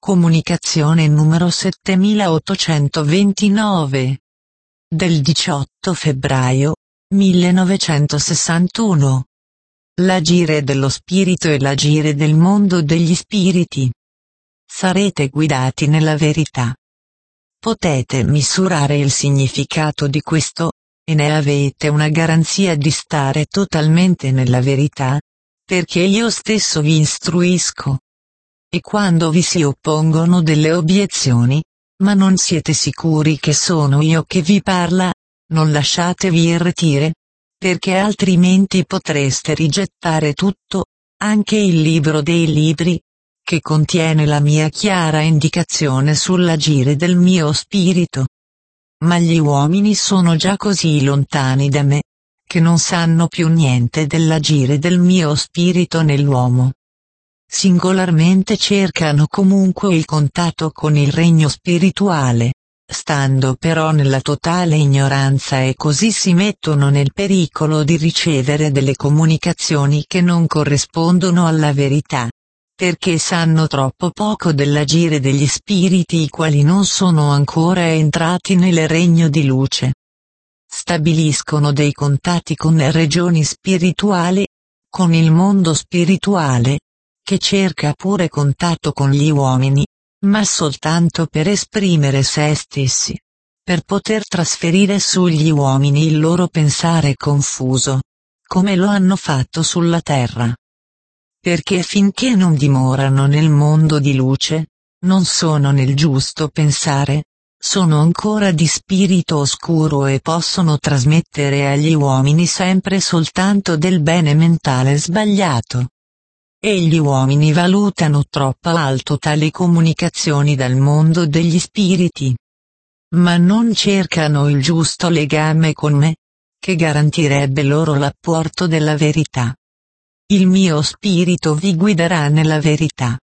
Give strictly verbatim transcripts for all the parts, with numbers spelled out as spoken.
Comunicazione numero settemilaottocentoventinove. Del diciotto febbraio millenovecentosessantuno. L'agire dello spirito e l'agire del mondo degli spiriti. Sarete guidati nella verità. Potete misurare il significato di questo, e ne avete una garanzia di stare totalmente nella verità, perché io stesso vi istruisco. E quando vi si oppongono delle obiezioni, ma non siete sicuri che sono io che vi parla, non lasciatevi irretire, perché altrimenti potreste rigettare tutto, anche il libro dei libri, che contiene la mia chiara indicazione sull'agire del mio spirito. Ma gli uomini sono già così lontani da me, che non sanno più niente dell'agire del mio spirito nell'uomo. Singolarmente cercano comunque il contatto con il regno spirituale, stando però nella totale ignoranza e così si mettono nel pericolo di ricevere delle comunicazioni che non corrispondono alla verità, perché sanno troppo poco dell'agire degli spiriti i quali non sono ancora entrati nel regno di luce. Stabiliscono dei contatti con le regioni spirituali, con il mondo spirituale, che cerca pure contatto con gli uomini, ma soltanto per esprimere se stessi, per poter trasferire sugli uomini il loro pensare confuso, come lo hanno fatto sulla terra. Perché finché non dimorano nel mondo di luce, non sono nel giusto pensare, sono ancora di spirito oscuro e possono trasmettere agli uomini sempre soltanto del bene mentale sbagliato. E gli uomini valutano troppo alto tali comunicazioni dal mondo degli spiriti. Ma non cercano il giusto legame con me, che garantirebbe loro l'apporto della verità. Il mio spirito vi guiderà nella verità.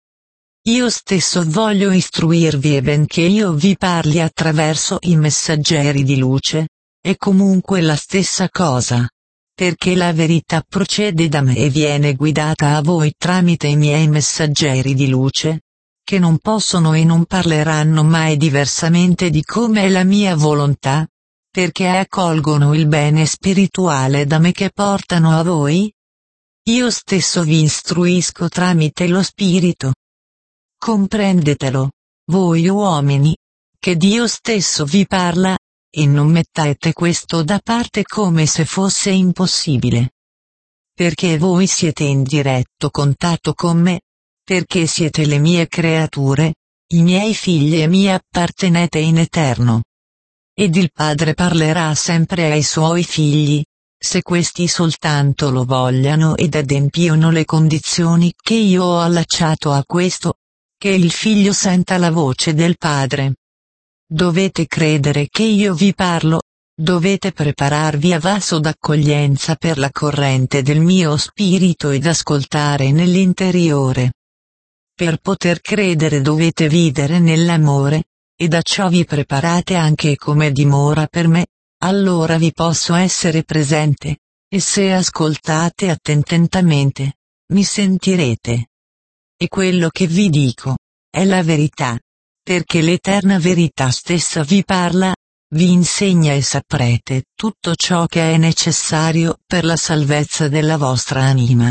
Io stesso voglio istruirvi e benché io vi parli attraverso i messaggeri di luce, è comunque la stessa cosa. Perché la verità procede da me e viene guidata a voi tramite i miei messaggeri di luce, che non possono e non parleranno mai diversamente di come è la mia volontà, perché accolgono il bene spirituale da me che portano a voi. Io stesso vi istruisco tramite lo spirito. Comprendetelo, voi uomini, che Dio stesso vi parla, e non mettete questo da parte come se fosse impossibile. Perché voi siete in diretto contatto con me, perché siete le mie creature, i miei figli e mi appartenete in eterno. Ed il Padre parlerà sempre ai suoi figli, se questi soltanto lo vogliano ed adempiono le condizioni che io ho allacciato a questo, che il figlio senta la voce del Padre. Dovete credere che io vi parlo, dovete prepararvi a vaso d'accoglienza per la corrente del mio spirito ed ascoltare nell'interiore. Per poter credere dovete vivere nell'amore, e da ciò vi preparate anche come dimora per me, allora vi posso essere presente, e se ascoltate attentamente, mi sentirete. E quello che vi dico, è la verità. Perché l'eterna verità stessa vi parla, vi insegna e saprete tutto ciò che è necessario per la salvezza della vostra anima.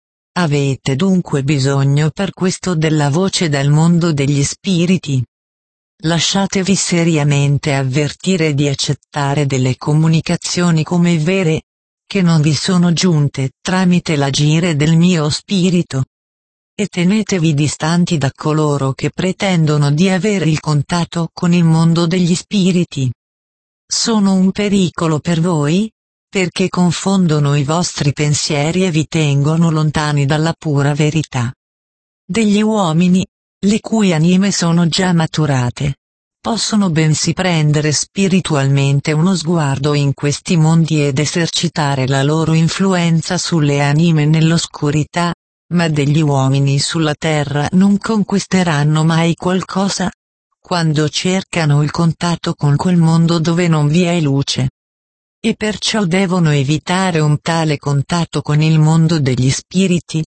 Avete dunque bisogno per questo della voce dal mondo degli spiriti. Lasciatevi seriamente avvertire di accettare delle comunicazioni come vere, che non vi sono giunte tramite l'agire del mio spirito. E tenetevi distanti da coloro che pretendono di avere il contatto con il mondo degli spiriti. Sono un pericolo per voi, perché confondono i vostri pensieri e vi tengono lontani dalla pura verità. Degli uomini, le cui anime sono già maturate, possono bensì prendere spiritualmente uno sguardo in questi mondi ed esercitare la loro influenza sulle anime nell'oscurità, ma degli uomini sulla terra non conquisteranno mai qualcosa, quando cercano il contatto con quel mondo dove non vi è luce. E perciò devono evitare un tale contatto con il mondo degli spiriti,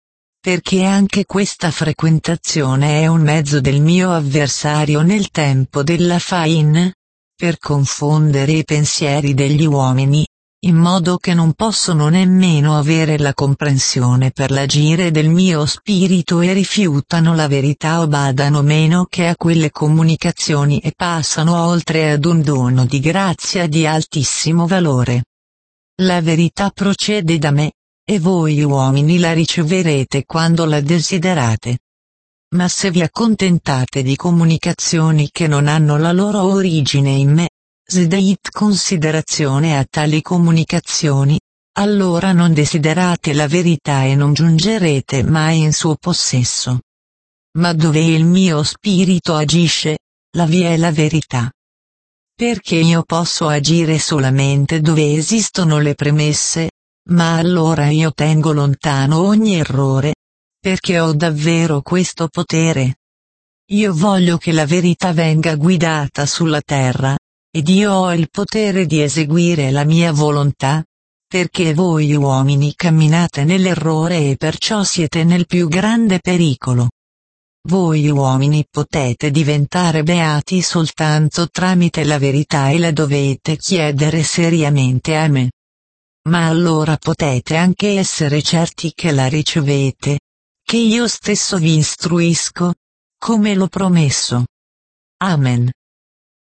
perché anche questa frequentazione è un mezzo del mio avversario nel tempo della faina, per confondere i pensieri degli uomini, in modo che non possono nemmeno avere la comprensione per l'agire del mio spirito e rifiutano la verità o badano meno che a quelle comunicazioni e passano oltre ad un dono di grazia di altissimo valore. La verità procede da me, e voi uomini la riceverete quando la desiderate. Ma se vi accontentate di comunicazioni che non hanno la loro origine in me, se date considerazione a tali comunicazioni, allora non desiderate la verità e non giungerete mai in suo possesso. Ma dove il mio spirito agisce, là vi è la verità. Perché io posso agire solamente dove esistono le premesse, ma allora io tengo lontano ogni errore, perché ho davvero questo potere. Io voglio che la verità venga guidata sulla terra, ed io ho il potere di eseguire la mia volontà, perché voi uomini camminate nell'errore e perciò siete nel più grande pericolo. Voi uomini potete diventare beati soltanto tramite la verità e la dovete chiedere seriamente a me. Ma allora potete anche essere certi che la ricevete, che io stesso vi istruisco, come l'ho promesso. Amen.